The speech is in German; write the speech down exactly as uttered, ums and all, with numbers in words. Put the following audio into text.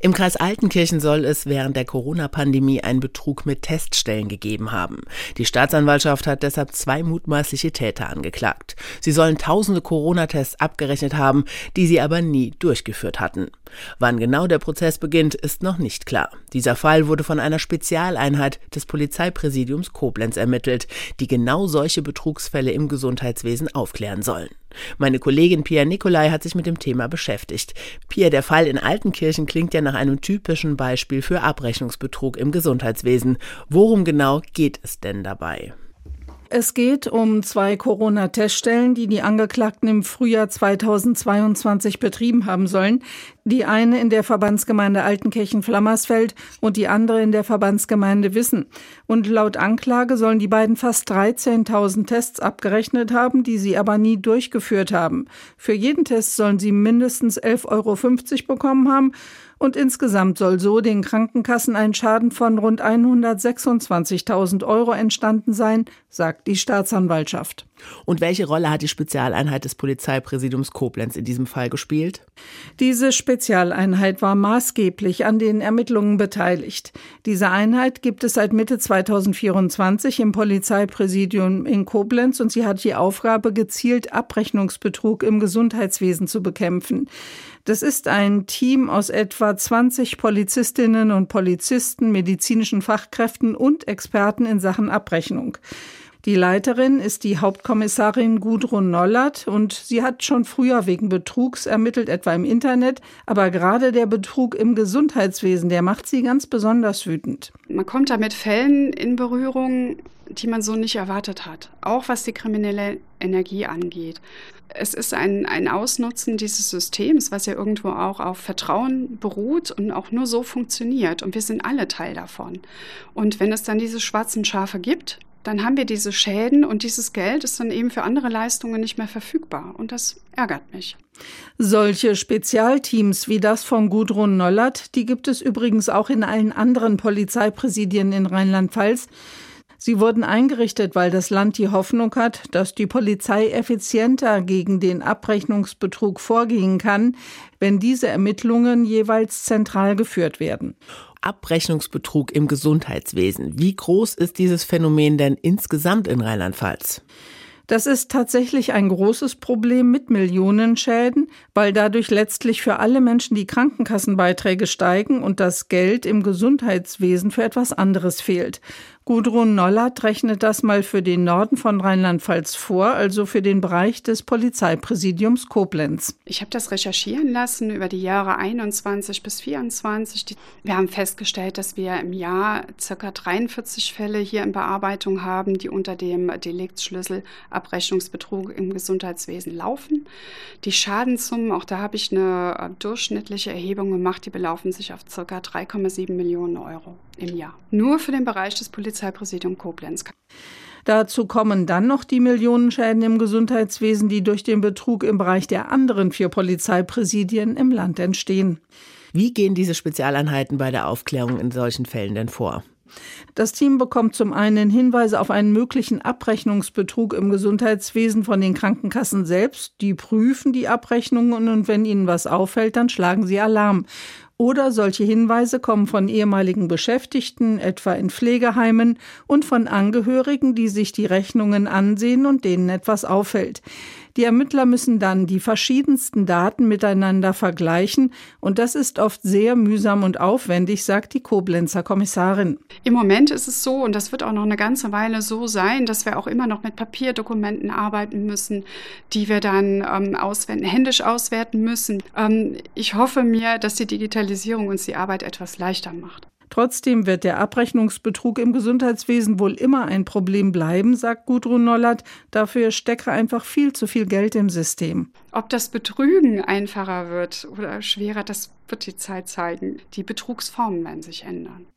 Im Kreis Altenkirchen soll es während der Corona-Pandemie einen Betrug mit Teststellen gegeben haben. Die Staatsanwaltschaft hat deshalb zwei mutmaßliche Täter angeklagt. Sie sollen tausende Corona-Tests abgerechnet haben, die sie aber nie durchgeführt hatten. Wann genau der Prozess beginnt, ist noch nicht klar. Dieser Fall wurde von einer Spezialeinheit des Polizeipräsidiums Koblenz ermittelt, die genau solche Betrugsfälle im Gesundheitswesen aufklären sollen. Meine Kollegin Pia Nicolai hat sich mit dem Thema beschäftigt. Pia, der Fall in Altenkirchen klingt ja nach einem typischen Beispiel für Abrechnungsbetrug im Gesundheitswesen. Worum genau geht es denn dabei? Es geht um zwei Corona-Teststellen, die die Angeklagten im Frühjahr zweitausendzweiundzwanzig betrieben haben sollen. Die eine in der Verbandsgemeinde Altenkirchen-Flammersfeld und die andere in der Verbandsgemeinde Wissen. Und laut Anklage sollen die beiden fast dreizehntausend Tests abgerechnet haben, die sie aber nie durchgeführt haben. Für jeden Test sollen sie mindestens elf Euro fünfzig bekommen haben. Und insgesamt soll so den Krankenkassen ein Schaden von rund hundertsechsundzwanzigtausend Euro entstanden sein, sagt die Staatsanwaltschaft. Und welche Rolle hat die Spezialeinheit des Polizeipräsidiums Koblenz in diesem Fall gespielt? Diese Spezialeinheit war maßgeblich an den Ermittlungen beteiligt. Diese Einheit gibt es seit Mitte zweitausendvierundzwanzig im Polizeipräsidium in Koblenz und sie hat die Aufgabe, gezielt Abrechnungsbetrug im Gesundheitswesen zu bekämpfen. Das ist ein Team aus etwa zwanzig Polizistinnen und Polizisten, medizinischen Fachkräften und Experten in Sachen Abrechnung. Die Leiterin ist die Hauptkommissarin Gudrun Nollert und sie hat schon früher wegen Betrugs ermittelt, etwa im Internet. Aber gerade der Betrug im Gesundheitswesen, der macht sie ganz besonders wütend. Man kommt da mit Fällen in Berührung, die man so nicht erwartet hat, auch was die kriminelle Energie angeht. Es ist ein, ein Ausnutzen dieses Systems, was ja irgendwo auch auf Vertrauen beruht und auch nur so funktioniert. Und wir sind alle Teil davon. Und wenn es dann diese schwarzen Schafe gibt, dann haben wir diese Schäden und dieses Geld ist dann eben für andere Leistungen nicht mehr verfügbar. Und das ärgert mich. Solche Spezialteams wie das von Gudrun Nollert, die gibt es übrigens auch in allen anderen Polizeipräsidien in Rheinland-Pfalz. Sie wurden eingerichtet, weil das Land die Hoffnung hat, dass die Polizei effizienter gegen den Abrechnungsbetrug vorgehen kann, wenn diese Ermittlungen jeweils zentral geführt werden. Abrechnungsbetrug im Gesundheitswesen. Wie groß ist dieses Phänomen denn insgesamt in Rheinland-Pfalz? Das ist tatsächlich ein großes Problem mit Millionenschäden, weil dadurch letztlich für alle Menschen die Krankenkassenbeiträge steigen und das Geld im Gesundheitswesen für etwas anderes fehlt. Gudrun Nollert rechnet das mal für den Norden von Rheinland-Pfalz vor, also für den Bereich des Polizeipräsidiums Koblenz. Ich habe das recherchieren lassen über die Jahre einundzwanzig bis vierundzwanzig. Wir haben festgestellt, dass wir im Jahr ca. dreiundvierzig Fälle hier in Bearbeitung haben, die unter dem Deliktsschlüssel Abrechnungsbetrug im Gesundheitswesen laufen. Die Schadenssummen, auch da habe ich eine durchschnittliche Erhebung gemacht, die belaufen sich auf ca. drei Komma sieben Millionen Euro im Jahr. Nur für den Bereich des Polizeipräsidiums Koblenz. Dazu kommen dann noch die Millionenschäden im Gesundheitswesen, die durch den Betrug im Bereich der anderen vier Polizeipräsidien im Land entstehen. Wie gehen diese Spezialeinheiten bei der Aufklärung in solchen Fällen denn vor? Das Team bekommt zum einen Hinweise auf einen möglichen Abrechnungsbetrug im Gesundheitswesen von den Krankenkassen selbst. Die prüfen die Abrechnungen und wenn ihnen was auffällt, dann schlagen sie Alarm. Oder solche Hinweise kommen von ehemaligen Beschäftigten, etwa in Pflegeheimen, und von Angehörigen, die sich die Rechnungen ansehen und denen etwas auffällt. Die Ermittler müssen dann die verschiedensten Daten miteinander vergleichen und das ist oft sehr mühsam und aufwendig, sagt die Koblenzer Kommissarin. Im Moment ist es so, und das wird auch noch eine ganze Weile so sein, dass wir auch immer noch mit Papierdokumenten arbeiten müssen, die wir dann ähm, auswerten, händisch auswerten müssen. Ähm, ich hoffe mir, dass die Digitalisierung uns die Arbeit etwas leichter macht. Trotzdem wird der Abrechnungsbetrug im Gesundheitswesen wohl immer ein Problem bleiben, sagt Gudrun Nollert. Dafür stecke einfach viel zu viel Geld im System. Ob das Betrügen einfacher wird oder schwerer, das wird die Zeit zeigen. Die Betrugsformen werden sich ändern.